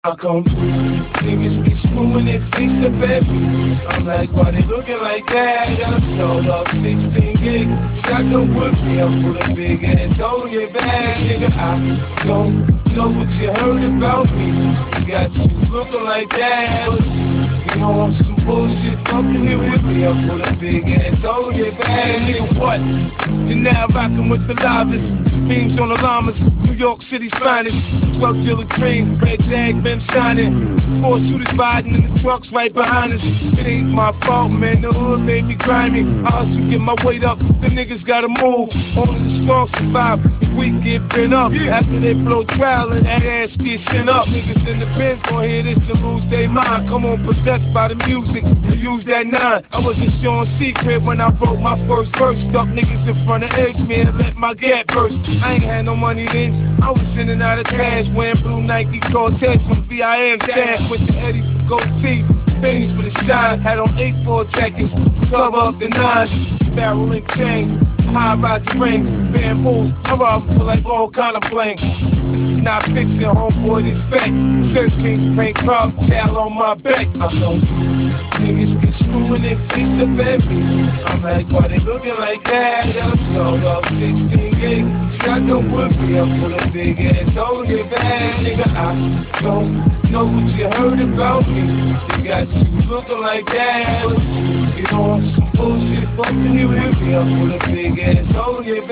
I come through, niggas be screwing their face up at me. I'm like, why they looking like that? Got a sold off 16 gig. Shotgun with me, I'm full of big ass on your bag, nigga. I don't know what you heard about me. You got you looking like that. You know I'm some bullshit, fucking it with me. I'm full of big ass on your bag, nigga. What? You're now rocking with the livest. Beams on the llamas, New York City's finest. Drug dealer cream, red jag, been shining. Four shooters riding in the trucks right behind us. It ain't my fault, man, the hood made me grimy. I hustle, get my weight up, the niggas gotta move. Only the strong survive, the weak get bent up. After they blow trial and that ass get sent up. Niggas in the Benz gon' hear this and lose their mind. Come on, possessed by the music, to use that nine. I wasn't showing secret when I wrote my first verse. Stuck niggas in front of edge me and let my gap burst. I ain't had no money then, I was in and out of cash. Wearing blue Nike Cortez from VIM stash with the Eddie goatee. Things for the shine, had on 8-4 jackets, cover up the nines, barrel and chain, high rise rings, bamboo. I rob for like all kind of bling. This is not fiction, homeboy, this fact. Sir King's paint crop, tail on my back. I know niggas be screwing their face up at me. I'm like, why they looking like that? I'm sold off 16 gig. Shotgun with me, I'm full of big ass on your bag, nigga. I don't know what you heard about me. You got you looking like that. You know I'm some bullshit, fucking you with me. I'm full of big ass on your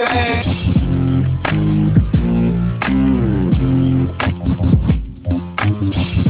bag.